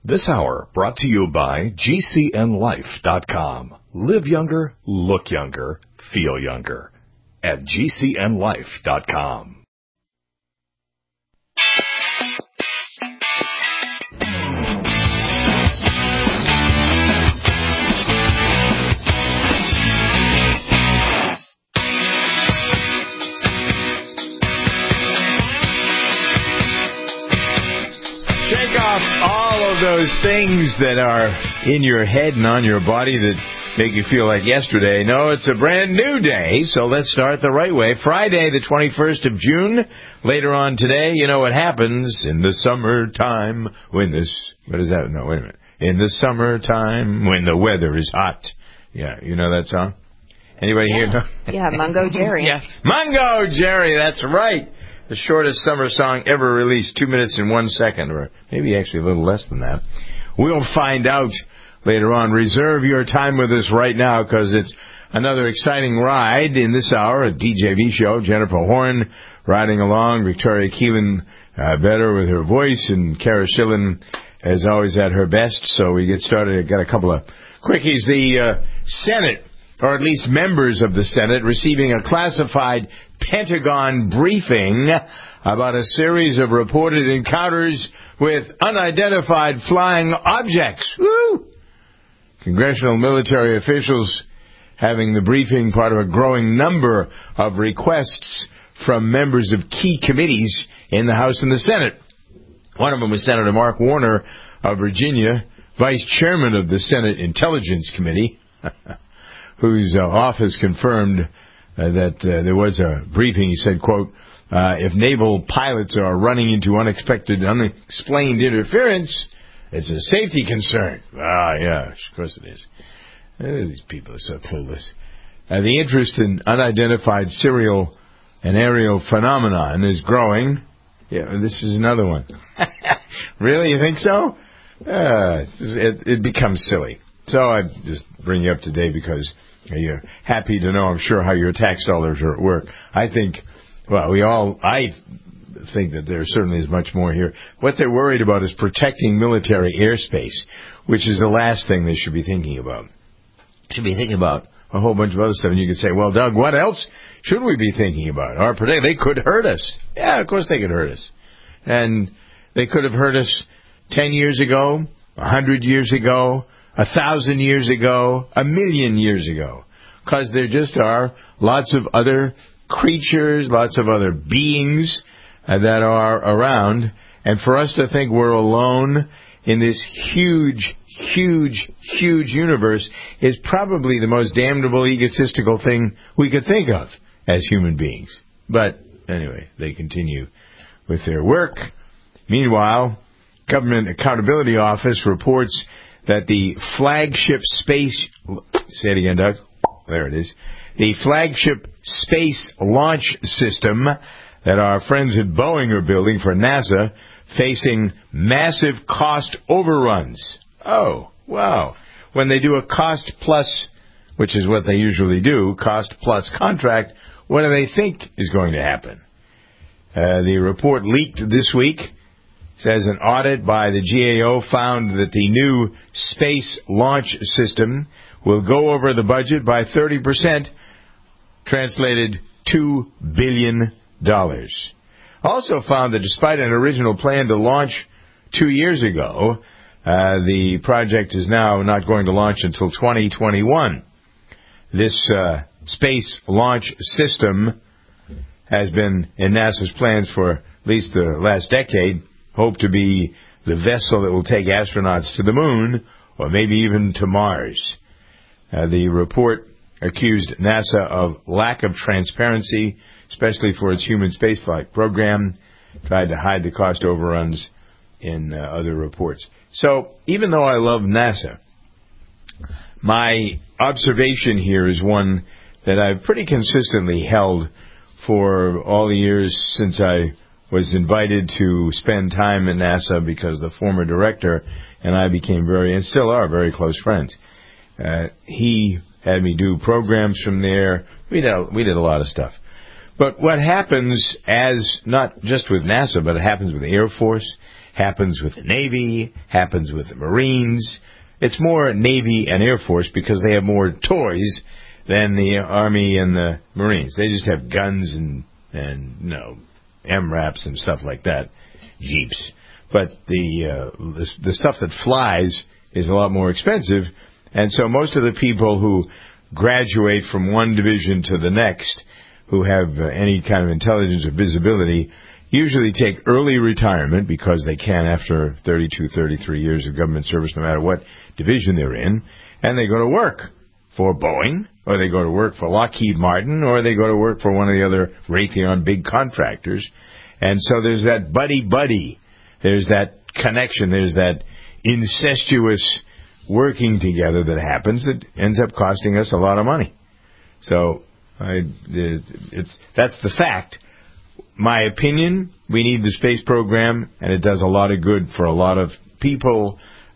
This hour brought to you by GCNLife.com. Live younger, look younger, feel younger at GCNLife.com. Shake off all of those things that are in your head and on your body that make you feel like yesterday. No, it's a brand new day, so let's start the right way. Friday, the 21st of June. Later on today, you know what happens in the summertime when this... What is that? No, wait a minute. In the summertime when the weather is hot. Yeah, you know that song? Anybody here know? Yeah, Mungo Jerry. Yes. Mungo Jerry, that's right. The shortest summer song ever released, 2 minutes and 1 second, or maybe actually a little less than that. We'll find out later on. Reserve your time with us right now because it's another exciting ride in this hour, a DJV show. Jennifer Horn riding along, Victoria Keelan better with her voice, and Kara Schillen, as always, at her best. So we get started. I got a couple of quickies. The Senate, or at least members of the Senate, receiving a classified Pentagon briefing about a series of reported encounters with unidentified flying objects. Woo! Congressional military officials having the briefing, part of a growing number of requests from members of key committees in the House and the Senate. One of them was Senator Mark Warner of Virginia, vice chairman of the Senate Intelligence Committee, whose office confirmed that there was a briefing. He said, quote, if naval pilots are running into unexpected, unexplained interference, it's a safety concern. Yeah, of course it is. These people are so clueless. The interest in unidentified serial and aerial phenomenon is growing. Yeah, this is another one. Really? You think so? It becomes silly. So I just bring you up to date because you're happy to know, I'm sure, how your tax dollars are at work. I think that there certainly is much more here. What they're worried about is protecting military airspace, which is the last thing they should be thinking about. Should be thinking about a whole bunch of other stuff. And you could say, well, Doug, what else should we be thinking about? They could hurt us. Yeah, of course they could hurt us. And they could have hurt us 10 years ago, 100 years ago, 1,000 years ago, 1,000,000 years ago. Because there just are lots of other creatures, lots of other beings that are around. And for us to think we're alone in this huge, huge, huge universe is probably the most damnable, egotistical thing we could think of as human beings. But anyway, they continue with their work. Meanwhile, Government Accountability Office reports that the flagship space... Say it again, Doug. There it is. The flagship space launch system that our friends at Boeing are building for NASA facing massive cost overruns. Oh, wow. When they do a cost plus, which is what they usually do, cost plus contract, what do they think is going to happen? The report leaked this week. Says an audit by the GAO found that the new space launch system will go over the budget by 30%, translated $2 billion. Also found that despite an original plan to launch 2 years ago, the project is now not going to launch until 2021. This space launch system has been in NASA's plans for at least the last decade. Hope to be the vessel that will take astronauts to the moon or maybe even to Mars. The report accused NASA of lack of transparency, especially for its human spaceflight program, tried to hide the cost overruns in other reports. So even though I love NASA, my observation here is one that I've pretty consistently held for all the years since I was invited to spend time at NASA because the former director and I became and still are very close friends. He had me do programs from there. We did a lot of stuff. But what happens not just with NASA, but it happens with the Air Force, happens with the Navy, happens with the Marines. It's more Navy and Air Force because they have more toys than the Army and the Marines. They just have guns and MRAPs and stuff like that, Jeeps. But the stuff that flies is a lot more expensive, and so most of the people who graduate from one division to the next, who have any kind of intelligence or visibility, usually take early retirement because they can after 32, 33 years of government service, no matter what division they're in, and they go to work for Boeing, or they go to work for Lockheed Martin, or they go to work for one of the other Raytheon big contractors. And so there's that buddy-buddy. There's that connection. There's that incestuous working together that happens that ends up costing us a lot of money. So that's the fact. My opinion, we need the space program, and it does a lot of good for a lot of people.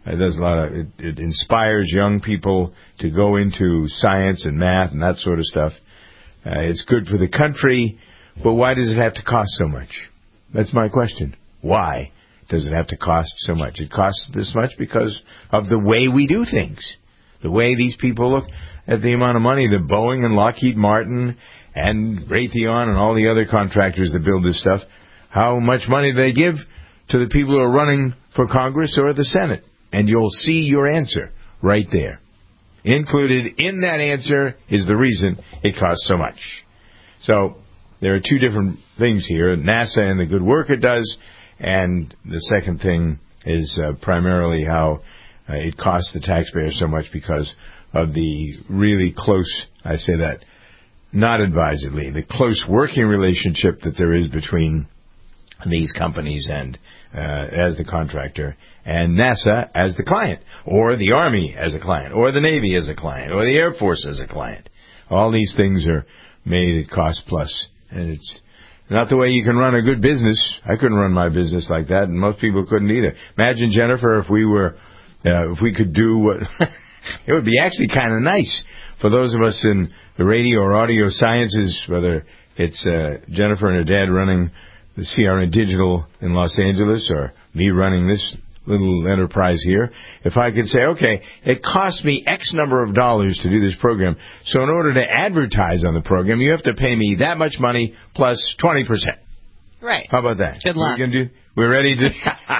It inspires young people to go into science and math and that sort of stuff. It's good for the country, but why does it have to cost so much? That's my question. Why does it have to cost so much? It costs this much because of the way we do things. The way these people look at the amount of money that Boeing and Lockheed Martin and Raytheon and all the other contractors that build this stuff, how much money they give to the people who are running for Congress or the Senate. And you'll see your answer right there. Included in that answer is the reason it costs so much. So there are two different things here, NASA and the good work it does, and the second thing is primarily how it costs the taxpayer so much because of the really close, I say that not advisedly, the close working relationship that there is between these companies and as the contractor, and NASA as the client, or the Army as a client, or the Navy as a client, or the Air Force as a client. All these things are made at cost plus, and it's not the way you can run a good business. I couldn't run my business like that, and most people couldn't either. Imagine, Jennifer, if we could do what it would be actually kind of nice for those of us in the radio or audio sciences, whether it's Jennifer and her dad running the CRN Digital in Los Angeles, or me running this little enterprise here, if I could say, okay, it costs me X number of dollars to do this program, so in order to advertise on the program, you have to pay me that much money plus 20%. Right. How about that? Good luck. We're ready to...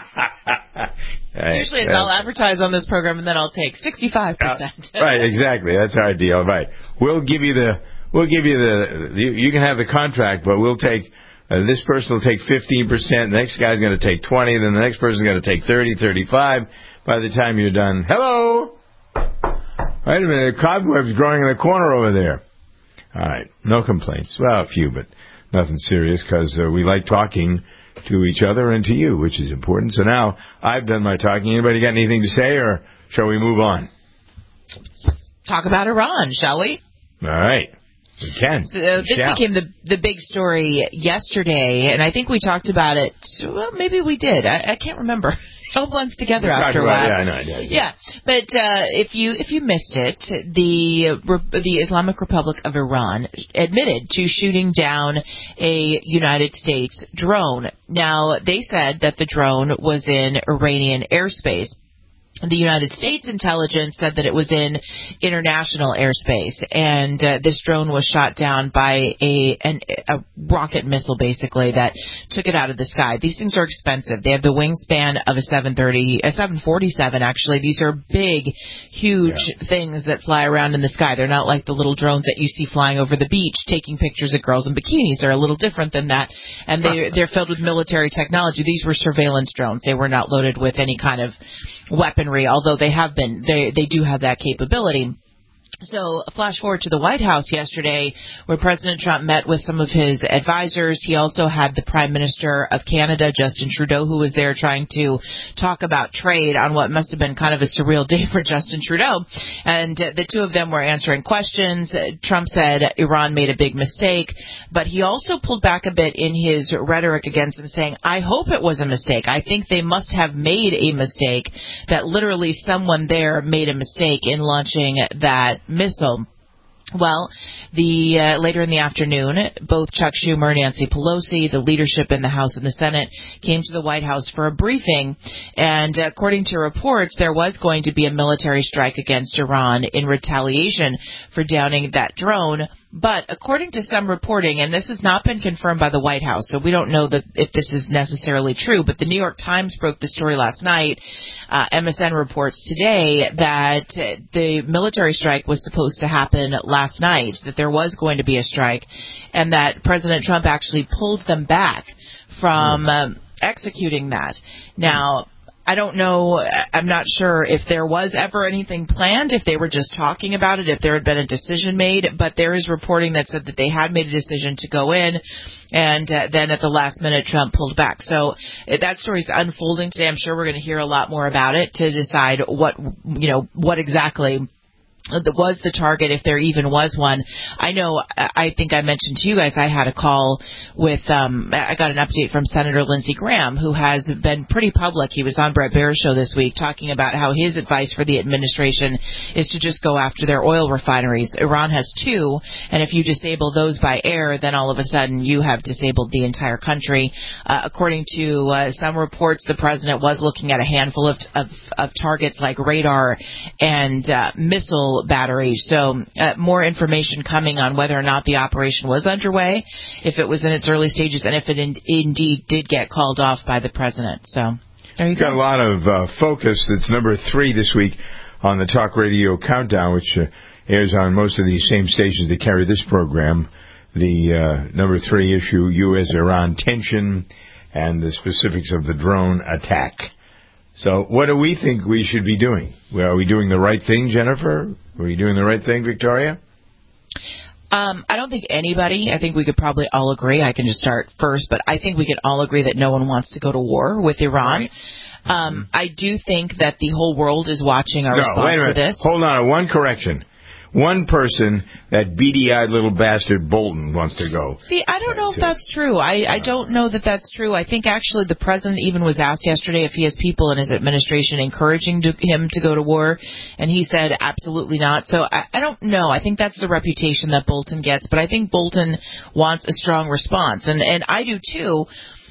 Usually I'll advertise on this program and then I'll take 65%. Right, exactly. That's our deal. Right. You can have the contract, but we'll take... this person will take 15%, the next guy's going to take 20%, then the next person's going to take 30%, 35%. By the time you're done, hello! Wait a minute, the cobweb's growing in the corner over there. All right, no complaints. Well, a few, but nothing serious, because we like talking to each other and to you, which is important. So now I've done my talking. Anybody got anything to say, or shall we move on? Talk about Iran, shall we? All right. We can. So this became the big story yesterday, and I think we talked about it. Well, maybe we did. I can't remember. It all blends together after a while. Yeah, I know. Yeah, but if you missed it, the Islamic Republic of Iran admitted to shooting down a United States drone. Now, they said that the drone was in Iranian airspace. The United States intelligence said that it was in international airspace, and this drone was shot down by a rocket missile, basically, that took it out of the sky. These things are expensive. They have the wingspan of a 747, actually. These are big, huge things that fly around in the sky. They're not like the little drones that you see flying over the beach taking pictures of girls in bikinis. They're a little different than that, and they're filled with military technology. These were surveillance drones. They were not loaded with any kind of weaponry, although they do have that capability. So, flash forward to the White House yesterday, where President Trump met with some of his advisors. He also had the Prime Minister of Canada, Justin Trudeau, who was there trying to talk about trade on what must have been kind of a surreal day for Justin Trudeau. And the two of them were answering questions. Trump said Iran made a big mistake, but he also pulled back a bit in his rhetoric against them, saying, I hope it was a mistake. I think they must have made a mistake, that literally someone there made a mistake in launching that missile. Well, later in the afternoon, both Chuck Schumer and Nancy Pelosi, the leadership in the House and the Senate, came to the White House for a briefing. And according to reports, there was going to be a military strike against Iran in retaliation for downing that drone. But according to some reporting, and this has not been confirmed by the White House, so we don't know that if this is necessarily true, but the New York Times broke the story last night. MSN reports today that the military strike was supposed to happen last night, that there was going to be a strike, and that President Trump actually pulled them back from executing that. Now, I don't know, I'm not sure if there was ever anything planned, if they were just talking about it, if there had been a decision made, but there is reporting that said that they had made a decision to go in, and then at the last minute Trump pulled back. So that story's unfolding today. I'm sure we're going to hear a lot more about it to decide what exactly was the target, if there even was one. I think I mentioned to you guys, I had a call with, I got an update from Senator Lindsey Graham, who has been pretty public. He was on Brett Baer's show this week talking about how his advice for the administration is to just go after their oil refineries. Iran has 2, and if you disable those by air, then all of a sudden you have disabled the entire country. According to some reports, the president was looking at a handful of targets like radar and missile batteries. So more information coming on whether or not the operation was underway, if it was in its early stages, and if it indeed did get called off by the president. So there you go. Got a lot of focus. That's number 3 this week on the Talk Radio Countdown, which airs on most of these same stations that carry this program. The number 3 issue, U.S.-Iran tension and the specifics of the drone attack. So what do we think we should be doing? Well, are we doing the right thing, Jennifer? Are we doing the right thing, Victoria? I don't think anybody, I think we could probably all agree, I can just start first, but I think we could all agree that no one wants to go to war with Iran. Right. I do think that the whole world is watching our response to this. Hold on, one correction. One person, that beady-eyed little bastard Bolton, wants to go. See, I don't know if that's true. I don't know that that's true. I think actually the president even was asked yesterday if he has people in his administration encouraging him to go to war, and he said absolutely not. So I don't know. I think that's the reputation that Bolton gets, but I think Bolton wants a strong response, and I do too.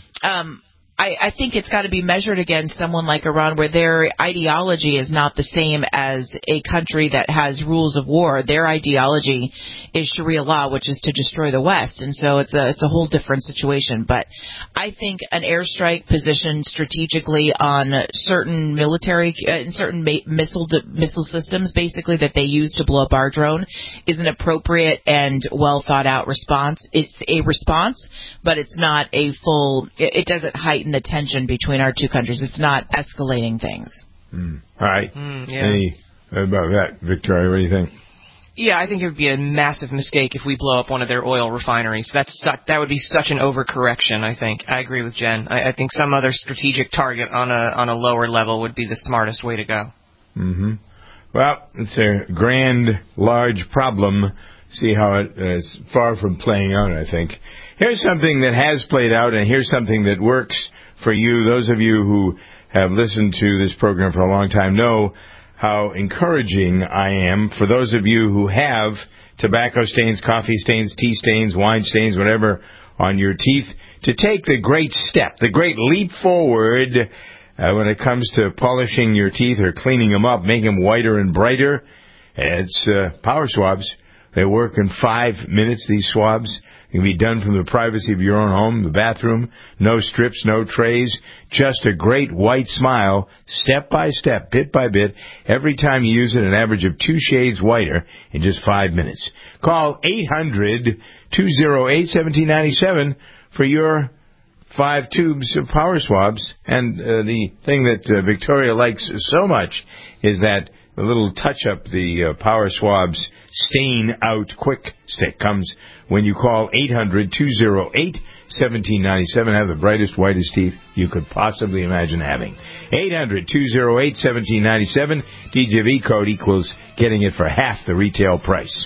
I think it's got to be measured against someone like Iran, where their ideology is not the same as a country that has rules of war. Their ideology is Sharia law, which is to destroy the West, and so it's a whole different situation. But I think an airstrike positioned strategically on certain military, certain missile systems, basically that they use to blow up our drone, is an appropriate and well thought out response. It's a response, but it's not a full. It doesn't heighten the tension between our two countries. It's not escalating things. All right. Yeah. Any about that, Victoria? What do you think? Yeah, I think it would be a massive mistake if we blow up one of their oil refineries. That would be such an overcorrection, I think. I agree with Jen. I think some other strategic target on a lower level would be the smartest way to go. Mm-hmm. Well, it's a grand, large problem. See how it is far from playing out, I think. Here's something that has played out, and here's something that works for you. Those of you who have listened to this program for a long time know how encouraging I am for those of you who have tobacco stains, coffee stains, tea stains, wine stains, whatever, on your teeth, to take the great step, the great leap forward when it comes to polishing your teeth or cleaning them up, making them whiter and brighter. It's Power Swabs. They work in 5 minutes, these swabs. It can be done from the privacy of your own home, the bathroom. No strips, no trays. Just a great white smile, step by step, bit by bit. Every time you use it, an average of 2 shades whiter in just 5 minutes. Call 800-208-1797 for your 5 tubes of Power Swabs. And the thing that Victoria likes so much is that the little touch-up, the Power Swabs Stain Out Quick Stick comes when you call 800-208-1797. Have the brightest, whitest teeth you could possibly imagine having. 800-208-1797. DJV code equals getting it for half the retail price.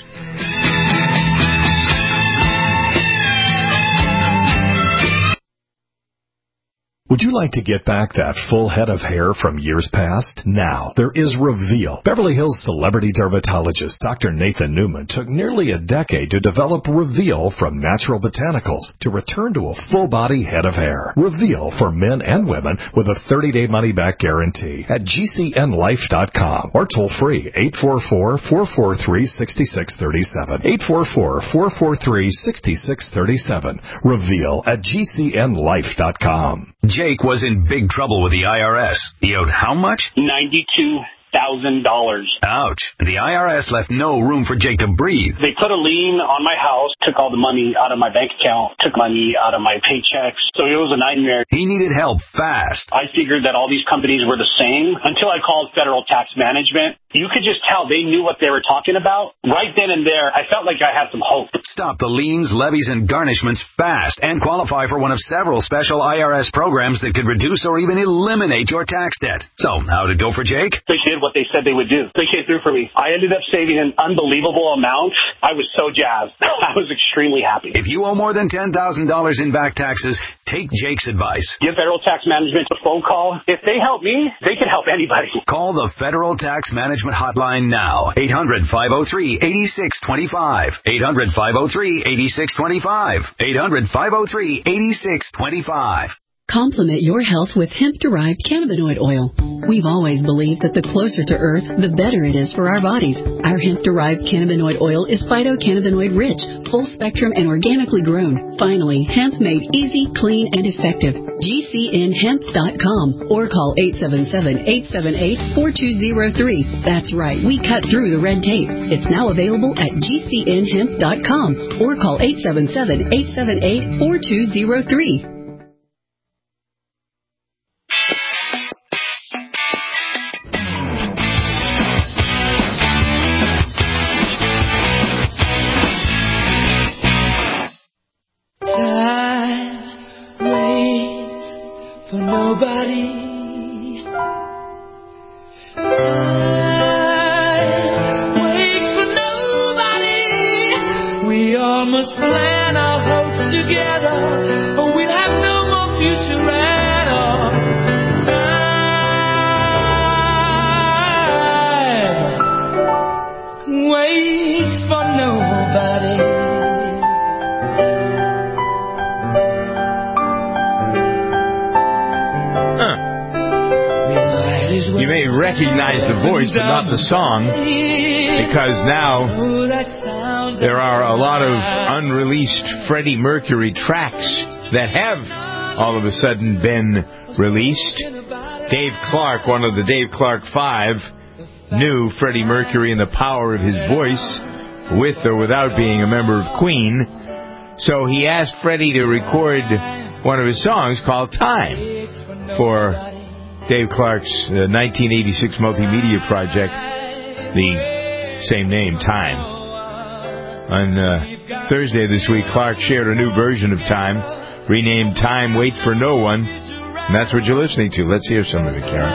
Would you like to get back that full head of hair from years past? Now, there is Reveal. Beverly Hills celebrity dermatologist Dr. Nathan Newman took nearly a decade to develop Reveal from natural botanicals to return to a full-body head of hair. Reveal for men and women with a 30-day money-back guarantee at GCNlife.com or toll free 844-443-6637. 844-443-6637. Reveal at GCNlife.com. Jake was in big trouble with the IRS. He owed how much? $92,000. Ouch. The IRS left no room for Jake to breathe. They put a lien on my house, took all the money out of my bank account, took money out of my paychecks. So it was a nightmare. He needed help fast. I figured that all these companies were the same until I called Federal Tax Management. You could just tell they knew what they were talking about. Right then and there, I felt like I had some hope. Stop the liens, levies, and garnishments fast and qualify for one of several special IRS programs that could reduce or even eliminate your tax debt. So, how'd it go for Jake? They did what they said they would do. They came through for me. I ended up saving an unbelievable amount. I was so jazzed. I was extremely happy. If you owe more than $10,000 in back taxes, take Jake's advice. Give Federal Tax Management a phone call. If they help me, they can help anybody. Call the Federal Tax Management hotline now. 800-503-8625. 800-503-8625. 800-503-8625. Complement your health with hemp-derived cannabinoid oil. We've always believed that the closer to Earth, the better it is for our bodies. Our hemp-derived cannabinoid oil is phytocannabinoid-rich, full-spectrum, and organically grown. Finally, hemp made easy, clean, and effective. GCNhemp.com or call 877-878-4203. That's right, we cut through the red tape. It's now available at GCNhemp.com or call 877-878-4203. Nobody. Time waits for nobody. We all must plan our hopes together, or we'll have no more future at all. Time waits for nobody. You may recognize the voice, but not the song, because now there are a lot of unreleased Freddie Mercury tracks that have all of a sudden been released. Dave Clark, one of the Dave Clark Five, knew Freddie Mercury and the power of his voice, with or without being a member of Queen. So he asked Freddie to record one of his songs called Time for Dave Clark's 1986 multimedia project, the same name, Time. On Thursday this week, Clark shared a new version of Time, renamed Time Waits for No One, and that's what you're listening to. Let's hear some of it, Karen.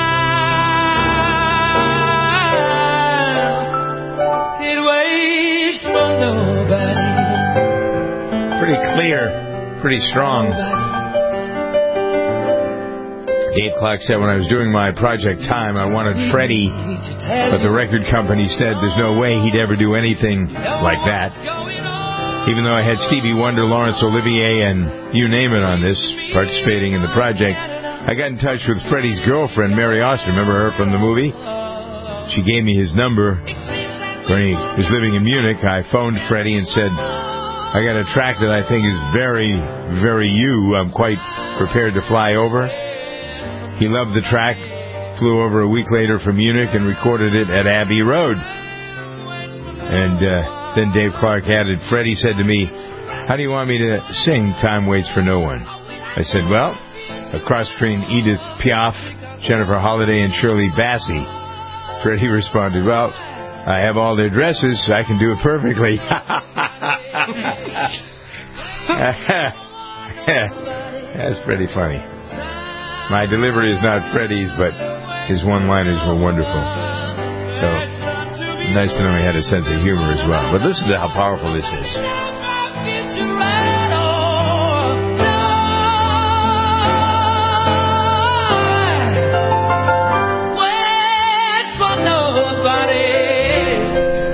It waits for nobody. Pretty clear, pretty strong. Dave Clark said, when I was doing my project Time, I wanted Freddie, but the record company said there's no way he'd ever do anything like that. Even though I had Stevie Wonder, Laurence Olivier, and you name it on this, participating in the project, I got in touch with Freddie's girlfriend, Mary Austin. Remember her from the movie? She gave me his number. When he was living in Munich, I phoned Freddie and said, I got a track that I think is very, very you. I'm quite prepared to fly over. He loved the track, flew over a week later from Munich and recorded it at Abbey Road. And then Dave Clark added, Freddie said to me, how do you want me to sing Time Waits for No One? I said, well, a cross between Edith Piaf, Jennifer Holliday, and Shirley Bassey. Freddie responded, well, I have all their dresses, so I can do it perfectly. That's pretty funny. My delivery is not Freddie's, but his one-liners were wonderful. So, nice to know he had a sense of humor as well. But listen to how powerful this is.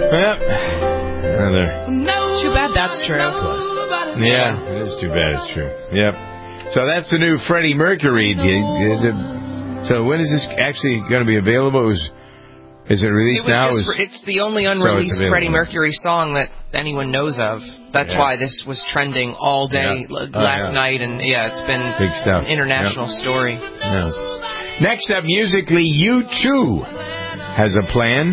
Yep. Another. Too bad that's true. Yeah, it is too bad it's true. Yep. So that's the new Freddie Mercury gig. So when is this actually going to be available? Is it released now? It's the only unreleased Freddie Mercury song that anyone knows of. That's why this was trending all day last night, and it's been big stuff. An international story. Yeah. Next up, musically, U2 has a plan.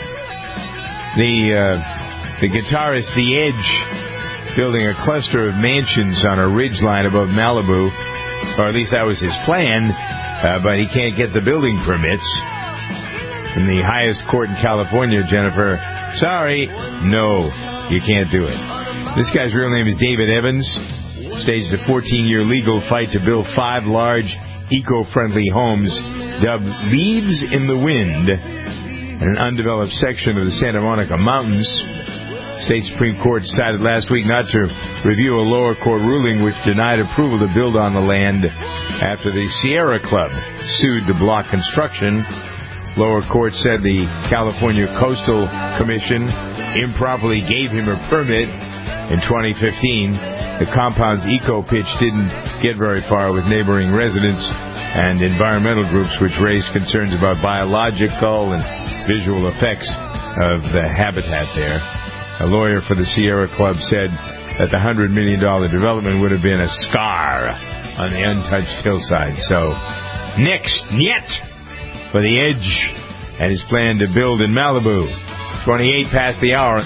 The guitarist The Edge building a cluster of mansions on a ridgeline above Malibu, or at least that was his plan, but he can't get the building permits. In the highest court in California, Jennifer, sorry, no, you can't do it. This guy's real name is David Evans. Staged a 14-year legal fight to build 5 large, eco-friendly homes dubbed Leaves in the Wind in an undeveloped section of the Santa Monica Mountains. State Supreme Court decided last week not to review a lower court ruling which denied approval to build on the land after the Sierra Club sued to block construction. Lower court said the California Coastal Commission improperly gave him a permit in 2015. The compound's eco-pitch didn't get very far with neighboring residents and environmental groups, which raised concerns about biological and visual effects of the habitat there. A lawyer for the Sierra Club said that the $100 million development would have been a scar on the untouched hillside. So, niet for The Edge and his plan to build in Malibu. 28 past the hour.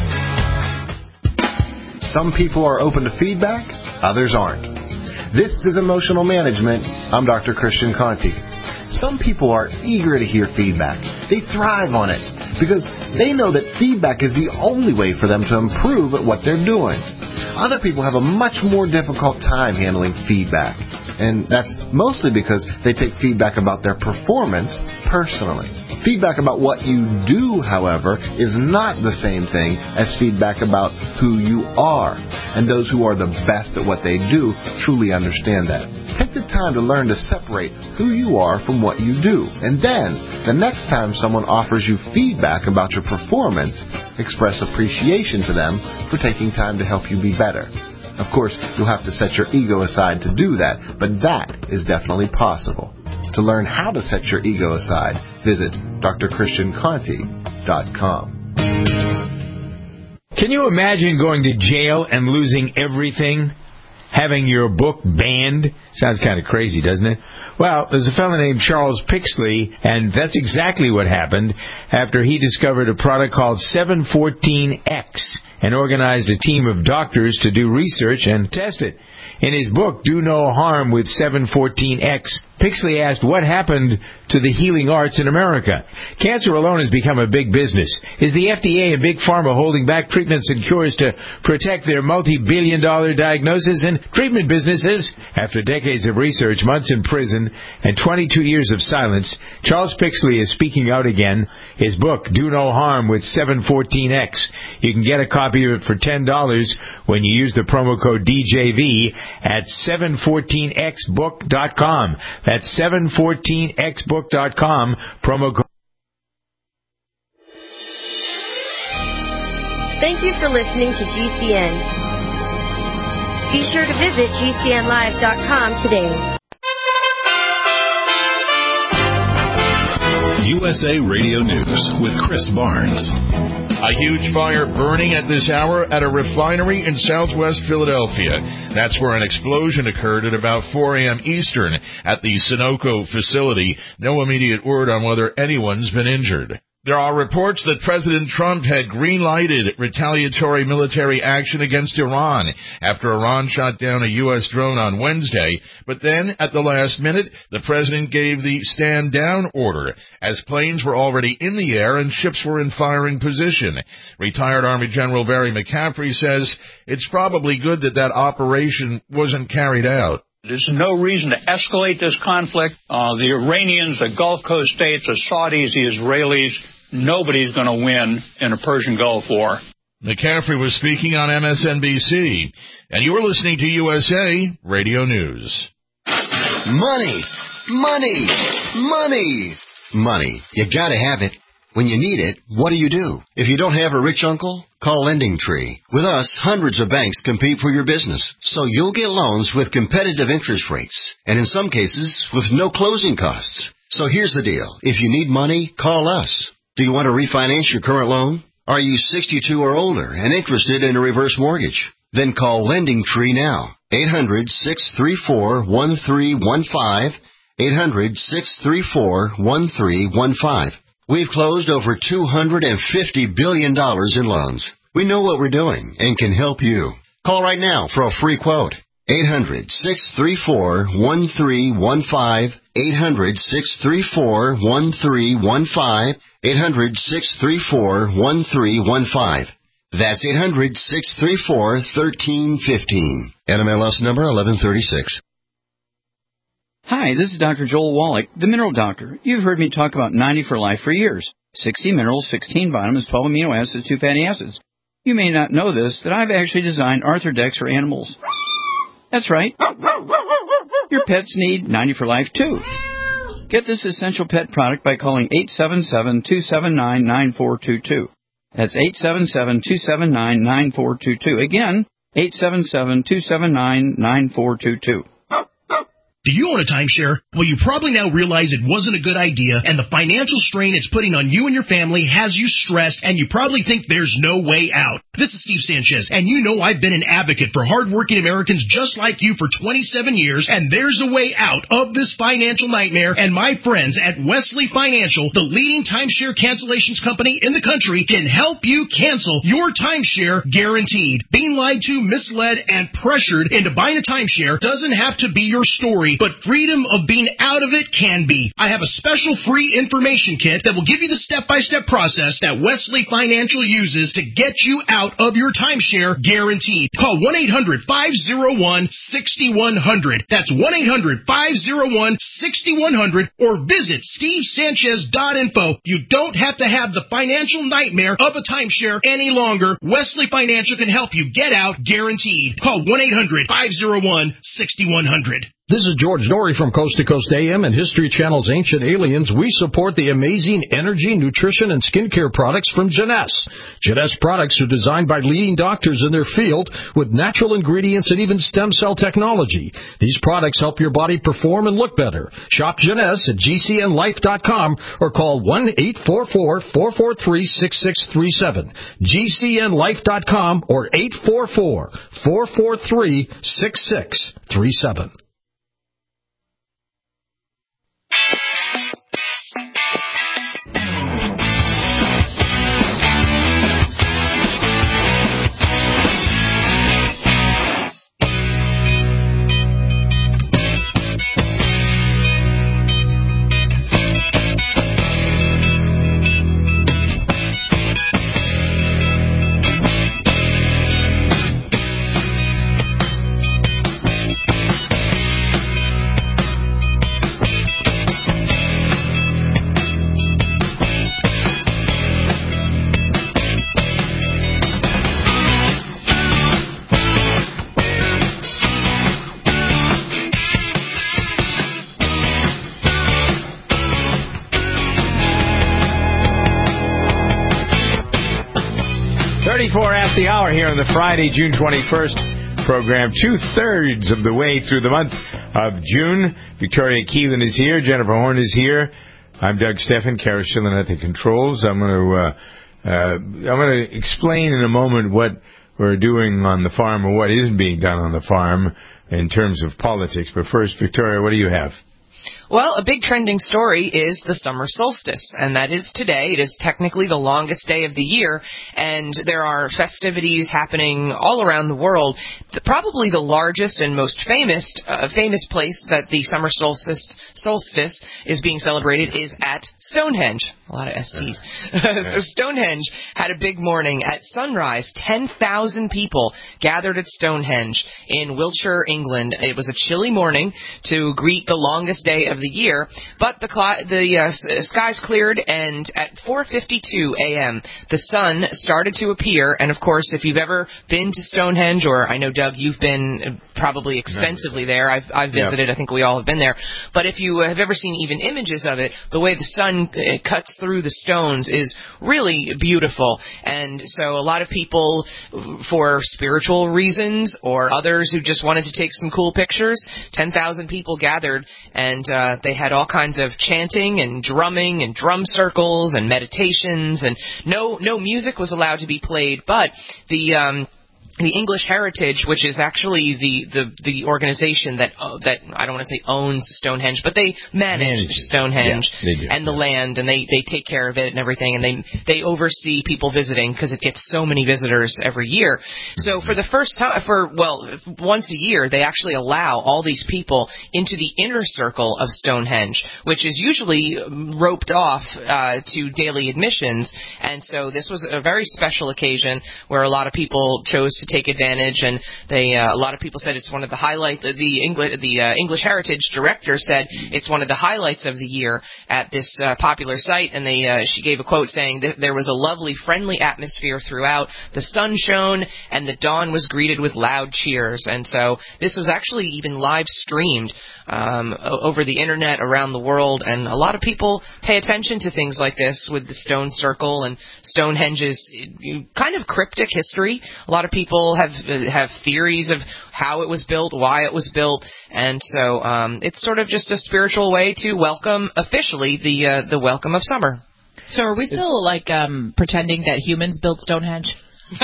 Some people are open to feedback, others aren't. This is Emotional Management. I'm Dr. Christian Conti. Some people are eager to hear feedback. They thrive on it because they know that feedback is the only way for them to improve at what they're doing. Other people have a much more difficult time handling feedback. And that's mostly because they take feedback about their performance personally. Feedback about what you do, however, is not the same thing as feedback about who you are. And those who are the best at what they do truly understand that. Take the time to learn to separate who you are from what you do. And then, the next time someone offers you feedback about your performance, express appreciation to them for taking time to help you be better. Of course, you'll have to set your ego aside to do that, but that is definitely possible. To learn how to set your ego aside, visit drchristianconti.com. Can you imagine going to jail and losing everything? Having your book banned? Sounds kind of crazy, doesn't it? Well, there's a fellow named Charles Pixley, and that's exactly what happened after he discovered a product called 714X and organized a team of doctors to do research and test it. In his book, Do No Harm with 714X, Pixley asked what happened to the healing arts in America. Cancer alone has become a big business. Is the FDA and Big Pharma holding back treatments and cures to protect their multi-billion-dollar diagnosis and treatment businesses? After decades of research, months in prison, and 22 years of silence, Charles Pixley is speaking out again. His book, Do No Harm with 714X. You can get a copy of it for $10 when you use the promo code DJV at 714xbook.com. That's 714xbook.com, promo code. Thank you for listening to GCN. Be sure to visit GCNlive.com today. USA Radio News with Chris Barnes. A huge fire burning at this hour at a refinery in southwest Philadelphia. That's where an explosion occurred at about 4 a.m. Eastern at the Sunoco facility. No immediate word on whether anyone's been injured. There are reports that President Trump had green-lighted retaliatory military action against Iran after Iran shot down a U.S. drone on Wednesday. But then, at the last minute, the president gave the stand-down order as planes were already in the air and ships were in firing position. Retired Army General Barry McCaffrey says it's probably good that operation wasn't carried out. There's no reason to escalate this conflict. The Iranians, the Gulf Coast states, the Saudis, the Israelis, nobody's going to win in a Persian Gulf War. McCaffrey was speaking on MSNBC, and you were listening to USA Radio News. Money, money, money, money. You got to have it. When you need it, what do? If you don't have a rich uncle, call Lending Tree. With us, hundreds of banks compete for your business, so you'll get loans with competitive interest rates, and in some cases, with no closing costs. So here's the deal. If you need money, call us. Do you want to refinance your current loan? Are you 62 or older and interested in a reverse mortgage? Then call Lending Tree now. 800-634-1315. 800-634-1315. We've closed over $250 billion in loans. We know what we're doing and can help you. Call right now for a free quote. 800-634-1315. 800-634-1315. 800-634-1315. That's 800-634-1315. NMLS number 1136. Hi, this is Dr. Joel Wallach, the Mineral Doctor. You've heard me talk about 90 for Life for years. 60 minerals, 16 vitamins, 12 amino acids, 2 fatty acids. You may not know this, that I've actually designed Arthrodex for animals. That's right. Your pets need 90 for Life, too. Get this essential pet product by calling 877-279-9422. That's 877-279-9422. Again, 877-279-9422. Do you own a timeshare? Well, you probably now realize it wasn't a good idea, and the financial strain it's putting on you and your family has you stressed, and you probably think there's no way out. This is Steve Sanchez, and you know I've been an advocate for hardworking Americans just like you for 27 years, and there's a way out of this financial nightmare, and my friends at Wesley Financial, the leading timeshare cancellations company in the country, can help you cancel your timeshare guaranteed. Being lied to, misled, and pressured into buying a timeshare doesn't have to be your story, but freedom of being out of it can be. I have a special free information kit that will give you the step-by-step process that Wesley Financial uses to get you out of your timeshare guaranteed. Call 1-800-501-6100. That's 1-800-501-6100 or visit stevesanchez.info. You don't have to have the financial nightmare of a timeshare any longer. Wesley Financial can help you get out guaranteed. Call 1-800-501-6100. This is George Norrie from Coast to Coast AM and History Channel's Ancient Aliens. We support the amazing energy, nutrition, and skincare products from Jeunesse. Jeunesse products are designed by leading doctors in their field with natural ingredients and even stem cell technology. These products help your body perform and look better. Shop Jeunesse at GCNlife.com or call 1-844-443-6637. GCNlife.com or 844-443-6637. At the hour here on the Friday, June 21st program, 2/3 of the way through the month of June. Victoria Keelan is here. Jennifer Horn is here. I'm Doug Steffen. Kara Schillen at the controls. I'm going to explain in a moment what we're doing on the farm or what isn't being done on the farm in terms of politics. But first, Victoria, what do you have? Well, a big trending story is the summer solstice, and that is today. It is technically the longest day of the year, and there are festivities happening all around the world. Probably the largest and most famous place that the summer solstice is being celebrated is at Stonehenge. A lot of STs. So Stonehenge had a big morning. At sunrise, 10,000 people gathered at Stonehenge in Wiltshire, England. It was a chilly morning to greet the longest day of the year, but the skies cleared, and at 4:52 a.m. the sun started to appear. And of course, if you've ever been to Stonehenge, or I know Doug, you've been probably extensively there. I've visited. I think we all have been there. But if you have ever seen even images of it, the way the sun cuts through the stones is really beautiful. And so a lot of people, for spiritual reasons or others who just wanted to take some cool pictures, 10,000 people gathered, and they had all kinds of chanting and drumming and drum circles and meditations, and no music was allowed to be played, but the English Heritage, which is actually the organization that I don't want to say owns Stonehenge, but they manage Stonehenge and the land, and they take care of it and everything, and they oversee people visiting because it gets so many visitors every year. So for the first time, once a year, they actually allow all these people into the inner circle of Stonehenge, which is usually roped off to daily admissions, and so this was a very special occasion where a lot of people chose to take advantage, and a lot of people said it's one of the highlights. The English Heritage director said it's one of the highlights of the year at this popular site, and she gave a quote saying that there was a lovely, friendly atmosphere throughout. The sun shone, and the dawn was greeted with loud cheers, and so this was actually even live streamed over the internet around the world, and a lot of people pay attention to things like this with the stone circle and Stonehenge's kind of cryptic history. A lot of people have theories of how it was built, why it was built, and so it's sort of just a spiritual way to welcome officially the welcome of summer. So are we still pretending that humans built Stonehenge?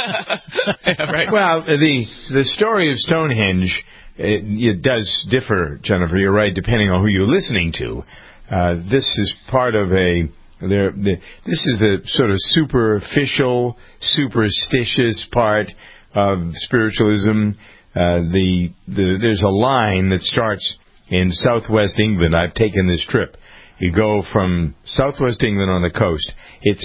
Right. Well, the story of Stonehenge, it does differ, Jennifer. You're right, depending on who you're listening to. This is part of this is the sort of superficial, superstitious part of spiritualism. There's a line that starts in southwest England. I've taken this trip. You go from southwest England on the coast. It's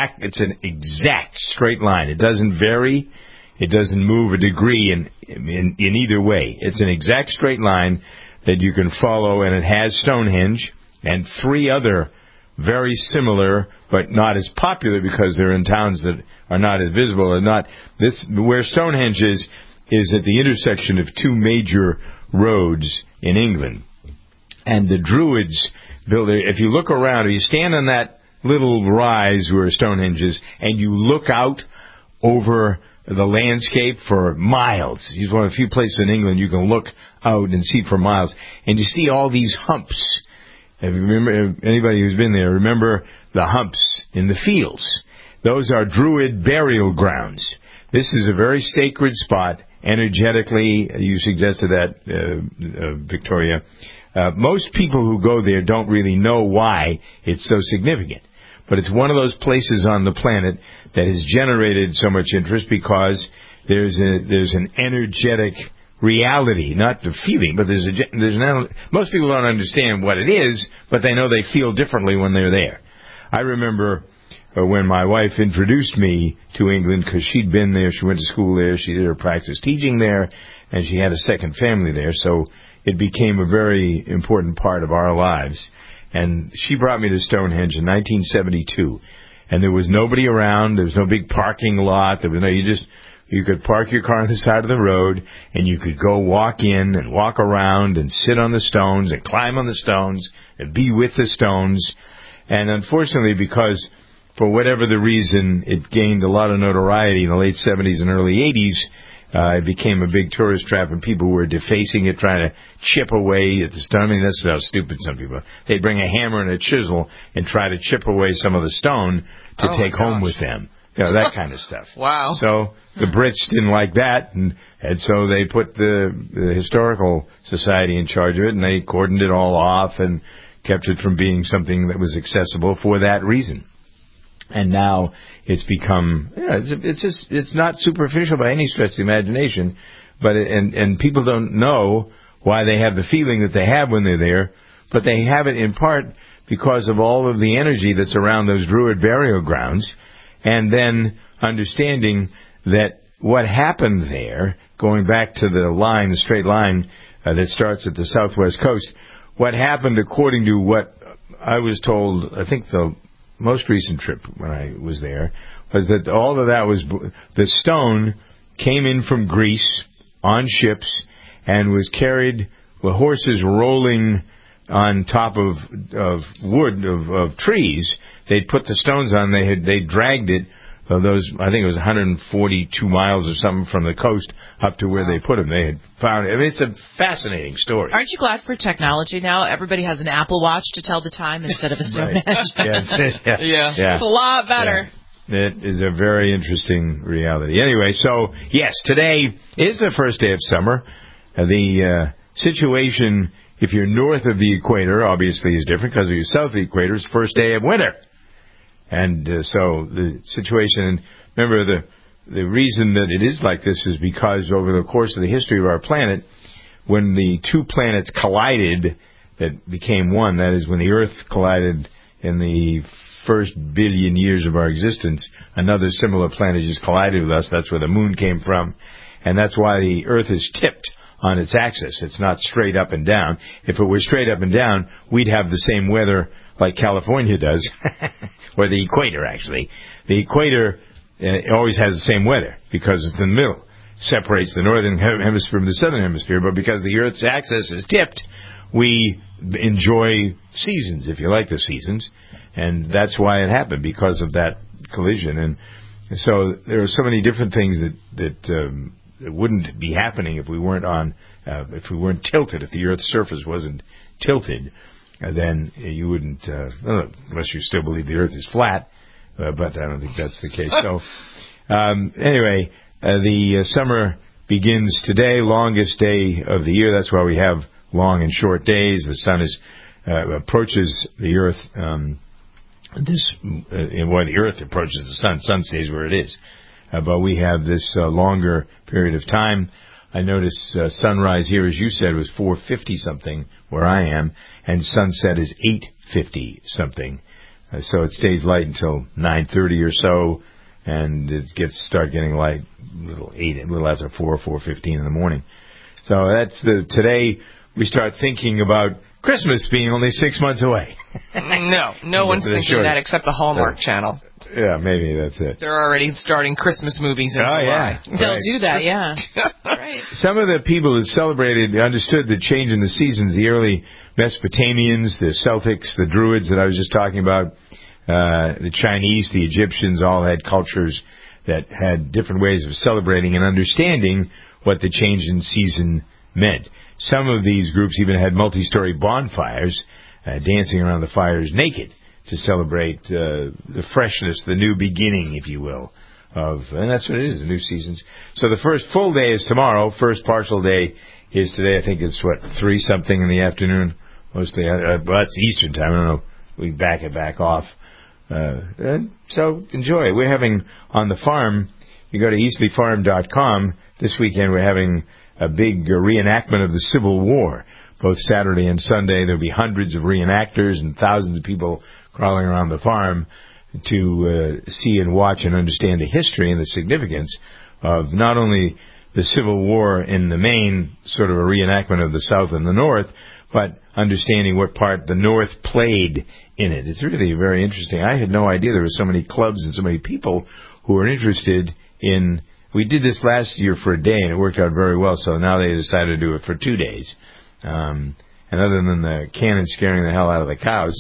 an exact straight line. It doesn't vary. It doesn't move a degree in either way. It's an exact straight line that you can follow, and it has Stonehenge and three other very similar but not as popular because they're in towns that are not as visible. Where Stonehenge is at the intersection of two major roads in England. And the Druids built it. If you look around, if you stand on that little rise where Stonehenge is, and you look out over the landscape for miles. It's one of the few places in England you can look out and see for miles. And you see all these humps. If you remember, anybody who's been there, remember the humps in the fields. Those are Druid burial grounds. This is a very sacred spot. Energetically, you suggested that, Victoria. Most people who go there don't really know why it's so significant. But it's one of those places on the planet that has generated so much interest because there's an energetic reality, not the feeling, but most people don't understand what it is, but they know they feel differently when they're there. I remember when my wife introduced me to England, because she'd been there, she went to school there, she did her practice teaching there, and she had a second family there, so it became a very important part of our lives. And she brought me to Stonehenge in 1972. And there was nobody around. There was no big parking lot. There was no, you could park your car on the side of the road, and you could go walk in and walk around and sit on the stones and climb on the stones and be with the stones. And unfortunately, because for whatever the reason, it gained a lot of notoriety in the late 70s and early 80s, it became a big tourist trap, and people were defacing it, trying to chip away at the stone. I mean, that's how stupid some people are. They'd bring a hammer and a chisel and try to chip away some of the stone to take home with them. You know, that kind of stuff. Wow. So the Brits didn't like that, and so they put the Historical Society in charge of it, and they cordoned it all off and kept it from being something that was accessible for that reason. And now it's become, it's not superficial by any stretch of the imagination, but and people don't know why they have the feeling that they have when they're there, but they have it in part because of all of the energy that's around those Druid burial grounds, and then understanding that what happened there, going back to the straight line that starts at the southwest coast, what happened according to what I was told, I think the most recent trip when I was there, was that all of that was, the stone came in from Greece on ships, and was carried with horses rolling on top of wood, of trees. They'd put the stones on. They dragged it. I think it was 142 miles or something from the coast up to where they put them. They had found it. I mean, it's a fascinating story. Aren't you glad for technology now? Everybody has an Apple Watch to tell the time instead of a Stonehenge. Yeah. It's a lot better. Yeah. It is a very interesting reality. Anyway, so, yes, today is the first day of summer. The situation, if you're north of the equator, obviously is different because if you're south of the equator, it's first day of winter. And so the situation, remember the reason that it is like this is because over the course of the history of our planet, when the two planets collided that became one, that is when the Earth collided in the first billion years of our existence, another similar planet just collided with us. That's where the moon came from. And that's why the Earth is tipped on its axis. It's not straight up and down. If it were straight up and down, we'd have the same weather like California does, or the equator, actually. The equator always has the same weather because it's in the middle. Separates the northern hemisphere from the southern hemisphere, but because the Earth's axis is tipped, we enjoy seasons, if you like the seasons, and that's why it happened, because of that collision. And so there are so many different things that wouldn't be happening if we weren't tilted, if the Earth's surface wasn't tilted. Then you wouldn't, unless you still believe the Earth is flat, but I don't think that's the case. So, anyway, the summer begins today, longest day of the year. That's why we have long and short days. The sun approaches the Earth. When the Earth approaches the sun stays where it is. But we have this longer period of time. I notice sunrise here, as you said, was 4:50 something where I am, and sunset is 8:50 something. So it stays light until 9:30 or so, and it start getting light a little after 4:15 in the morning. So that's today we start thinking about Christmas being only 6 months away. No one's thinking that except the Hallmark Channel. Yeah, maybe that's it. They're already starting Christmas movies in July. Yeah. They'll do that, yeah. Right. Some of the people who understood the change in the seasons, the early Mesopotamians, the Celtics, the Druids that I was just talking about, the Chinese, the Egyptians, all had cultures that had different ways of celebrating and understanding what the change in season meant. Some of these groups even had multi-story bonfires, dancing around the fires naked, to celebrate the freshness, the new beginning, if you will, and that's what it is, the new seasons. So the first full day is tomorrow. First partial day is today. I think it's 3-something in the afternoon, mostly. It's Eastern time. I don't know. We back off. And so enjoy. We're having on the farm. You go to EastleighFarm.com. This weekend we're having a big reenactment of the Civil War. Both Saturday and Sunday there'll be hundreds of reenactors and thousands of people crawling around the farm to see and watch and understand the history and the significance of not only the Civil War in the main, sort of a reenactment of the South and the North, but understanding what part the North played in it. It's really very interesting. I had no idea there were so many clubs and so many people who were interested in... We did this last year for a day, and it worked out very well, so now they decided to do it for 2 days. And other than the cannon scaring the hell out of the cows,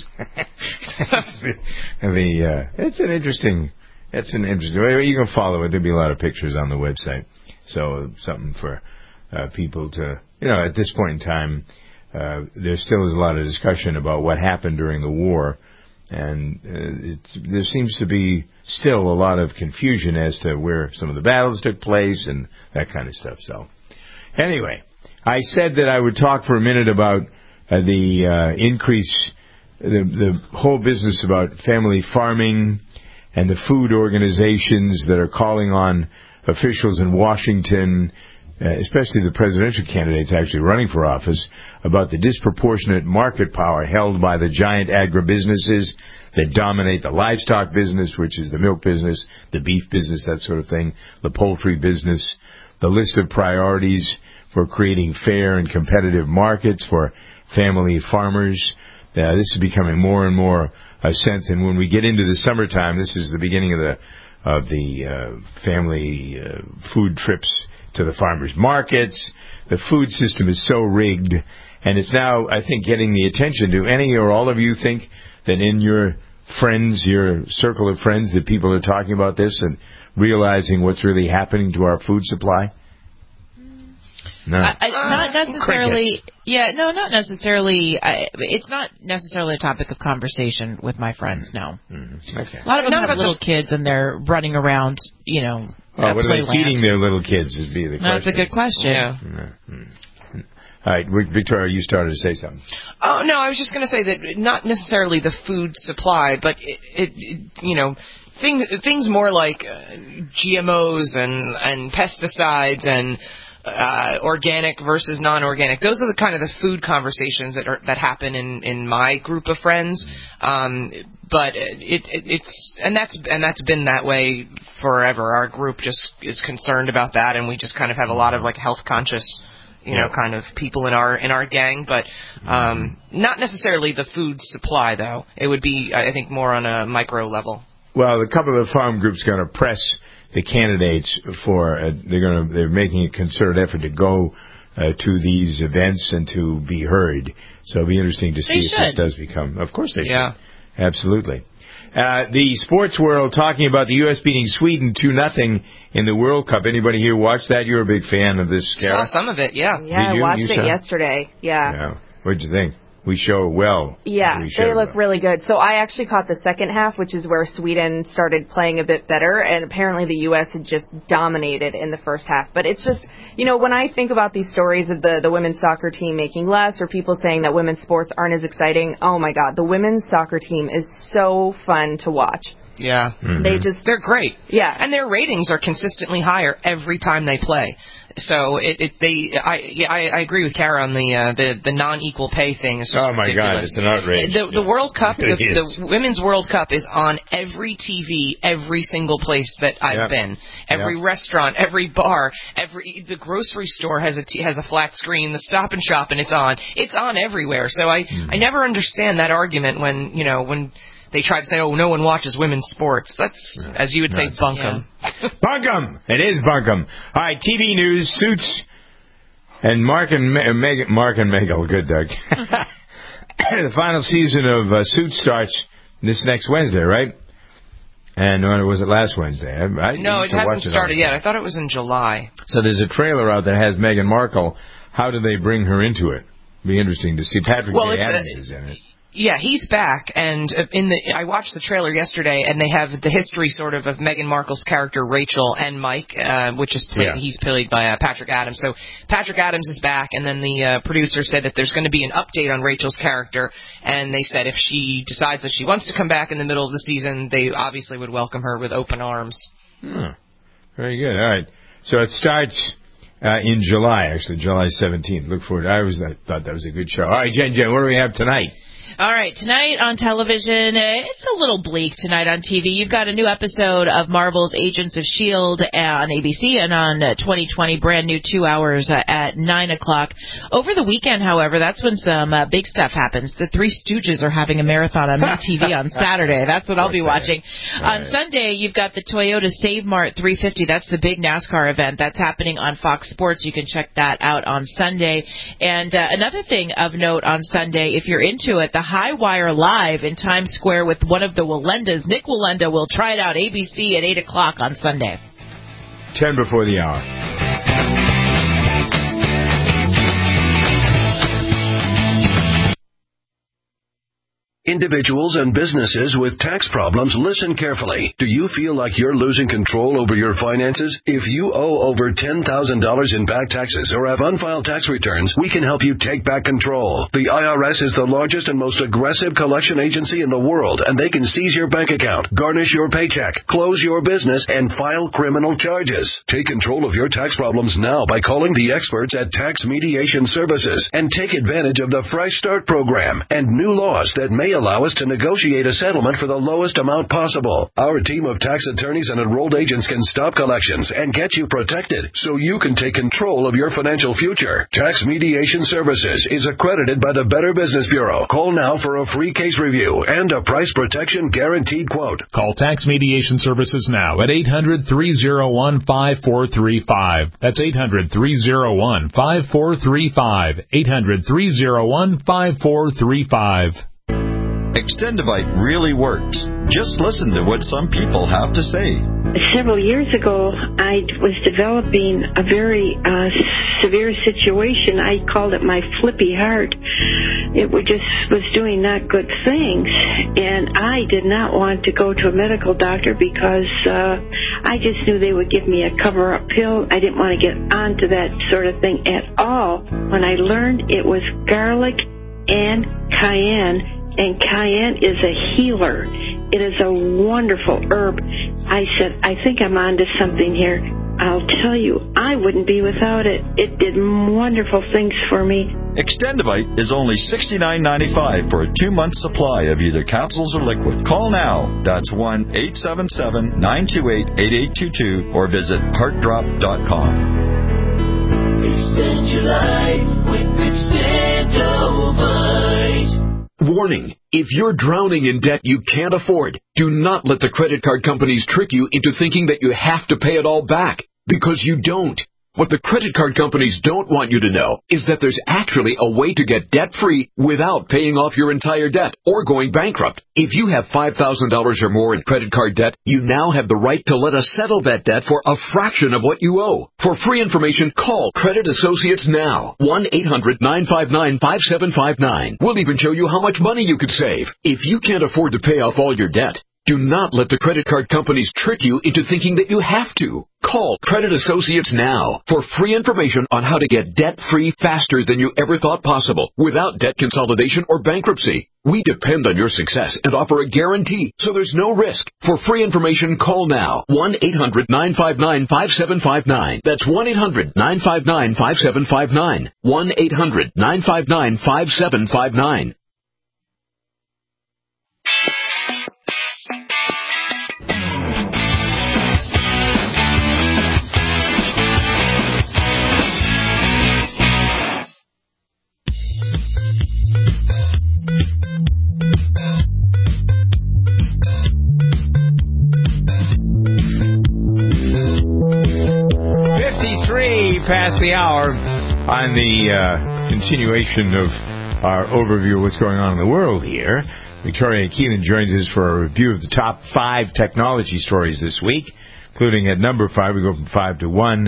it's an interesting way. You can follow it. There'll be a lot of pictures on the website. So something for people to, at this point in time, there still is a lot of discussion about what happened during the war. And there seems to be still a lot of confusion as to where some of the battles took place and that kind of stuff. So anyway, I said that I would talk for a minute about the increase, the whole business about family farming and the food organizations that are calling on officials in Washington, especially the presidential candidates actually running for office, about the disproportionate market power held by the giant agribusinesses that dominate the livestock business, which is the milk business, the beef business, that sort of thing, the poultry business, the list of priorities for creating fair and competitive markets for family farmers. This is becoming more and more a sense, and when we get into the summertime, this is the beginning of the family food trips to the farmers markets. The food system is so rigged, and it's now, I think, getting the attention. Do any or all of you think that in your friends, your circle of friends, that people are talking about this and realizing what's really happening to our food supply? No. Not necessarily. Crickets. Yeah, no, not necessarily. It's not necessarily a topic of conversation with my friends, no. Mm-hmm. Okay. A lot of them have little kids, and they're running around, what are they feeding their little kids would be the question. That's a good question. Yeah. Mm-hmm. All right, Victoria, you started to say something. Oh, no, I was just going to say that not necessarily the food supply, but things more like GMOs and pesticides and organic versus non-organic. Those are the kind of the food conversations that happen in my group of friends. But that's been that way forever. Our group just is concerned about that, and we just kind of have a lot of like health conscious, kind of people in our gang. But not necessarily the food supply, though. It would be, I think, more on a micro level. Well, a couple of the farm groups going to press the candidates for they're making a concerted effort to go to these events and to be heard. So it'll be interesting to see if this does become. Of course they should. Absolutely. The sports world talking about the U.S. beating Sweden 2-0 in the World Cup. Anybody here watch that? You're a big fan of this, Kara? Saw some of it, yeah. Yeah, I watched it yesterday. Yeah. What'd you think? We show well. Yeah, they look really good. So I actually caught the second half, which is where Sweden started playing a bit better, and apparently the U.S. had just dominated in the first half. But it's just, when I think about these stories of the women's soccer team making less, or people saying that women's sports aren't as exciting, oh my God, the women's soccer team is so fun to watch. Yeah. Mm-hmm. They're great. Yeah. And their ratings are consistently higher every time they play. So I agree with Kara on the non-equal pay thing. It's just ridiculous. God, it's an outrage. The World Cup, the Women's World Cup is on every TV, every single place that I've been. Every restaurant, every bar, the grocery store has a flat screen, the Stop and Shop, and it's on. It's on everywhere. So I never understand that argument when they try to say, oh, no one watches women's sports. That's, as you would say, bunkum. Yeah. Bunkum! It is bunkum. All right, TV news, Suits, and Mark and Megal. Good, Doug. The final season of Suits starts this next Wednesday, right? And or was it last Wednesday? No, it hasn't started yet. I thought it was in July. So there's a trailer out that has Meghan Markle. How do they bring her into it? Be interesting to see. Patrick J. Adams is in it. Yeah, he's back, and I watched the trailer yesterday, and they have the history sort of Meghan Markle's character Rachel and Mike, which is he's played by Patrick Adams. So Patrick Adams is back, and then the producer said that there's going to be an update on Rachel's character, and they said if she decides that she wants to come back in the middle of the season, they obviously would welcome her with open arms. Very good. All right, so it starts in July, actually, July 17th. Look forward. I thought that was a good show. All right, Jen, what do we have tonight? All right, tonight on television, it's a little bleak tonight on TV. You've got a new episode of Marvel's Agents of S.H.I.E.L.D. on ABC, and on 2020, brand new 2 hours at 9 o'clock. Over the weekend, however, that's when some big stuff happens. The Three Stooges are having a marathon on MTV on Saturday. That's what I'll be watching. On Sunday, you've got the Toyota Save Mart 350. That's the big NASCAR event. That's happening on Fox Sports. You can check that out on Sunday. And another thing of note on Sunday, if you're into it, the High Wire Live in Times Square with one of the Wallendas. Nick Wallenda will try it out ABC at 8 o'clock on Sunday. 10 before the hour. Individuals and businesses with tax problems, listen carefully. Do you feel like you're losing control over your finances? If you owe over $10,000 in back taxes or have unfiled tax returns, we can help you take back control. The IRS is the largest and most aggressive collection agency in the world, and they can seize your bank account, garnish your paycheck, close your business, and file criminal charges. Take control of your tax problems now by calling the experts at Tax Mediation Services and take advantage of the Fresh Start program and new laws that may They allow us to negotiate a settlement for the lowest amount possible. Our team of tax attorneys and enrolled agents can stop collections and get you protected so you can take control of your financial future. Tax Mediation Services is accredited by the Better Business Bureau. Call now for a free case review and a price protection guaranteed quote. Call Tax Mediation Services now at 800-301-5435. That's 800-301-5435. 800-301-5435. Extendivite really works. Just listen to what some people have to say. Several years ago, I was developing a very severe situation. I called it my flippy heart. It was doing not good things, and I did not want to go to a medical doctor because I just knew they would give me a cover-up pill. I didn't want to get onto that sort of thing at all. When I learned it was garlic and cayenne, and cayenne is a healer. It is a wonderful herb. I said, I think I'm onto something here. I'll tell you, I wouldn't be without it. It did wonderful things for me. Extendivite is only $69.95 for a 2-month supply of either capsules or liquid. Call now. That's 1-877-928-8822 or visit heartdrop.com. Extend your life with Extendivite. Warning, if you're drowning in debt you can't afford, do not let the credit card companies trick you into thinking that you have to pay it all back, because you don't. What the credit card companies don't want you to know is that there's actually a way to get debt-free without paying off your entire debt or going bankrupt. If you have $5,000 or more in credit card debt, you now have the right to let us settle that debt for a fraction of what you owe. For free information, call Credit Associates now. 1-800-959-5759. We'll even show you how much money you could save. If you can't afford to pay off all your debt, do not let the credit card companies trick you into thinking that you have to. Call Credit Associates now for free information on how to get debt-free faster than you ever thought possible without debt consolidation or bankruptcy. We depend on your success and offer a guarantee, so there's no risk. For free information, call now. 1-800-959-5759. That's 1-800-959-5759. 1-800-959-5759. Past the hour on the continuation of our overview of what's going on in the world here. Victoria Keelan joins us for a review of the top 5 technology stories this week, including at number 5, we go from 5 to 1,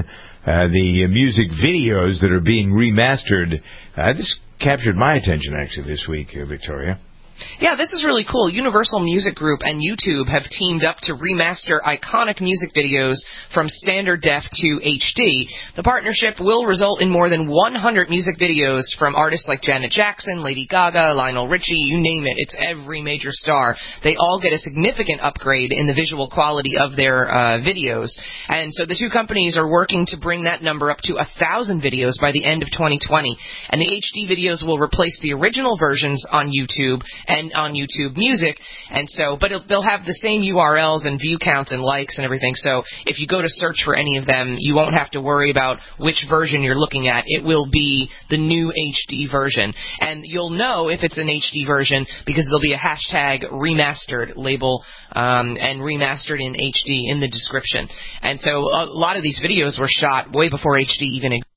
the music videos that are being remastered. This captured my attention, actually, this week, Victoria. Yeah, this is really cool. Universal Music Group and YouTube have teamed up to remaster iconic music videos from standard def to HD. The partnership will result in more than 100 music videos from artists like Janet Jackson, Lady Gaga, Lionel Richie, you name it. It's every major star. They all get a significant upgrade in the visual quality of their videos. And so the two companies are working to bring that number up to 1,000 videos by the end of 2020. And the HD videos will replace the original versions on YouTube and on YouTube Music, and so, but they'll have the same URLs and view counts and likes and everything, so if you go to search for any of them, you won't have to worry about which version you're looking at. It will be the new HD version, and you'll know if it's an HD version because there'll be a hashtag remastered label and remastered in HD in the description. And so a lot of these videos were shot way before HD even existed.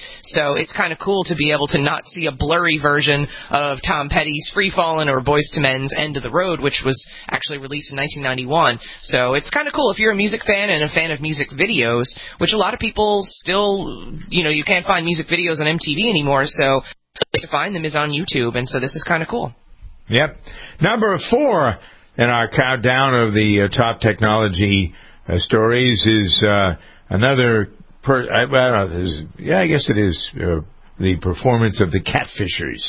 So it's kind of cool to be able to not see a blurry version of Tom Petty's Free Fallin' or Boyz II Men's End of the Road, which was actually released in 1991. So it's kind of cool if you're a music fan and a fan of music videos, which a lot of people still, you can't find music videos on MTV anymore, so to find them is on YouTube, and so this is kind of cool. Yep. Number 4 in our countdown of the top technology stories is another... I guess it is the performance of the Catfishers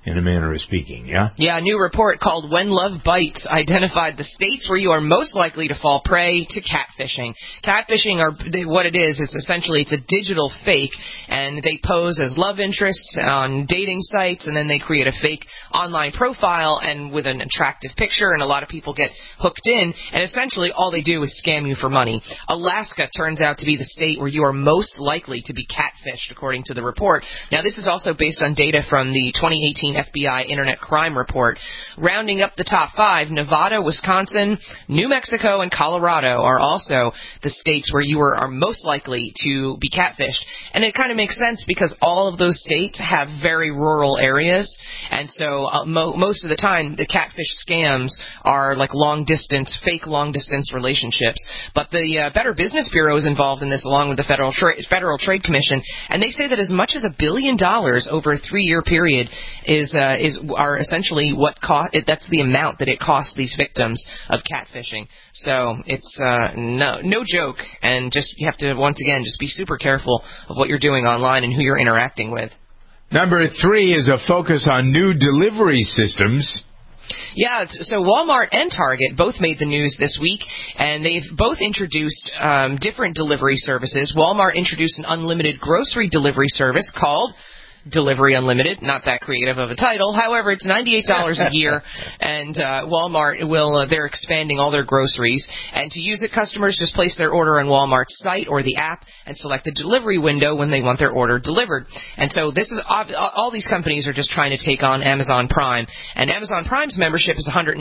in a manner of speaking, yeah? Yeah, a new report called When Love Bites identified the states where you are most likely to fall prey to catfishing. Catfishing what it is essentially it's a digital fake, and they pose as love interests on dating sites, and then they create a fake online profile and with an attractive picture, and a lot of people get hooked in, and essentially all they do is scam you for money. Alaska turns out to be the state where you are most likely to be catfished, according to the report. Now, this is also based on data from the 2018 FBI Internet Crime Report. Rounding up the top 5, Nevada, Wisconsin, New Mexico, and Colorado are also the states where you are most likely to be catfished. And it kind of makes sense because all of those states have very rural areas, and so most of the time the catfish scams are like fake long-distance relationships. But the Better Business Bureau is involved in this along with the Federal Trade Commission, and they say that as much as $1 billion over a 3-year period are essentially that's the amount that it costs these victims of catfishing. So it's no joke, and you have to once again just be super careful of what you're doing online and who you're interacting with. Number 3 is a focus on new delivery systems. Yeah, so Walmart and Target both made the news this week, and they've both introduced different delivery services. Walmart introduced an unlimited grocery delivery service called Delivery Unlimited. Not that creative of a title. However, it's $98 a year, and Walmart they're expanding all their groceries. And to use it, customers just place their order on Walmart's site or the app and select the delivery window when they want their order delivered. And so this is all these companies are just trying to take on Amazon Prime. And Amazon Prime's membership is $119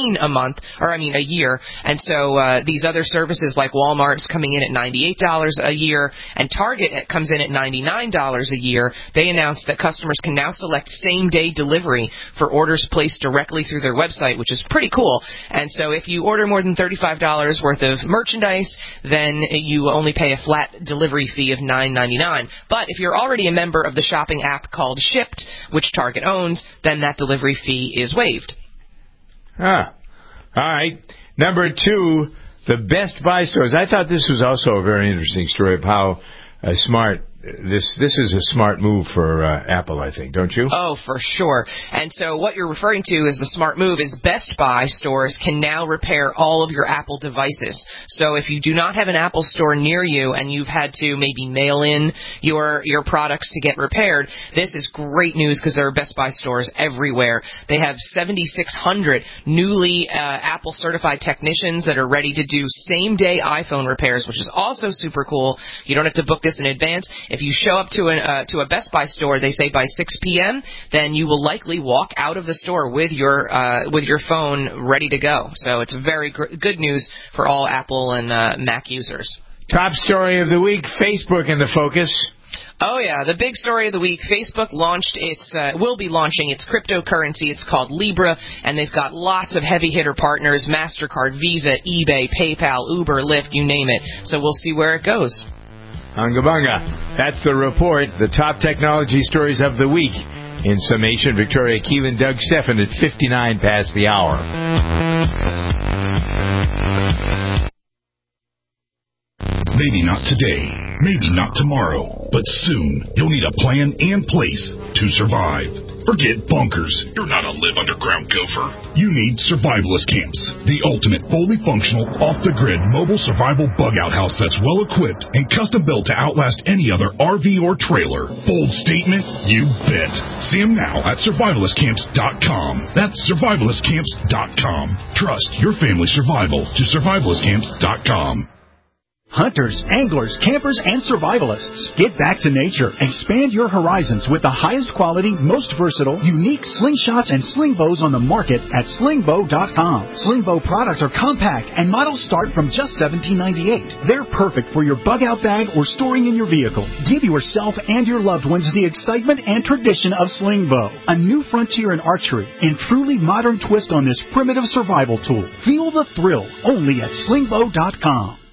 a year. And so these other services like Walmart's coming in at $98 a year, and Target comes in at $99 a year. They announced that customers can now select same-day delivery for orders placed directly through their website, which is pretty cool. And so if you order more than $35 worth of merchandise, then you only pay a flat delivery fee of $9.99. But if you're already a member of the shopping app called Shipt, which Target owns, then that delivery fee is waived. All right. Number 2, the Best Buy stores. I thought this was also a very interesting story of how smart this is a smart move for Apple, I think, don't you? Oh, for sure. And so what you're referring to as the smart move is Best Buy stores can now repair all of your Apple devices. So if you do not have an Apple store near you and you've had to maybe mail in your products to get repaired, this is great news because there are Best Buy stores everywhere. They have 7,600 newly Apple certified technicians that are ready to do same-day iPhone repairs, which is also super cool. You don't have to book this in advance. If you show up to a Best Buy store, they say by 6 p.m., then you will likely walk out of the store with your phone ready to go. So it's very good news for all Apple and Mac users. Top story of the week, Facebook in the focus. Oh, yeah, the big story of the week, Facebook will be launching its cryptocurrency. It's called Libra, and they've got lots of heavy-hitter partners, MasterCard, Visa, eBay, PayPal, Uber, Lyft, you name it. So we'll see where it goes. Unga bunga. That's the report, the top technology stories of the week. In summation, Victoria Keelan, Doug Stephan at 59 past the hour. Maybe not today, maybe not tomorrow, but soon you'll need a plan and place to survive. Forget bunkers. You're not a live underground gopher. You need Survivalist Camps, the ultimate fully functional, off-the-grid mobile survival bug-out house that's well-equipped and custom-built to outlast any other RV or trailer. Bold statement? You bet. See them now at survivalistcamps.com. That's survivalistcamps.com. Trust your family's survival to survivalistcamps.com. Hunters, anglers, campers, and survivalists. Get back to nature. Expand your horizons with the highest quality, most versatile, unique slingshots and sling bows on the market at slingbow.com. Slingbow products are compact and models start from just $17.98. They're perfect for your bug-out bag or storing in your vehicle. Give yourself and your loved ones the excitement and tradition of Slingbow, a new frontier in archery and truly modern twist on this primitive survival tool. Feel the thrill only at slingbow.com.